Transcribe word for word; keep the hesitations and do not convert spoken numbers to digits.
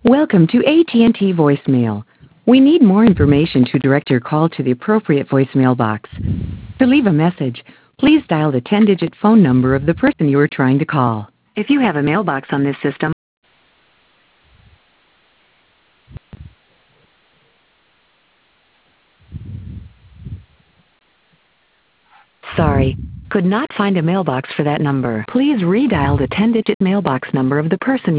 Welcome to A T and T voicemail. We need more information to direct your call to the appropriate voicemail box. To leave a message, please dial the ten-digit phone number of the person you are trying to call. If you have a mailbox on this system, sorry, could not find a mailbox for that number. Please redial the ten-digit mailbox number of the person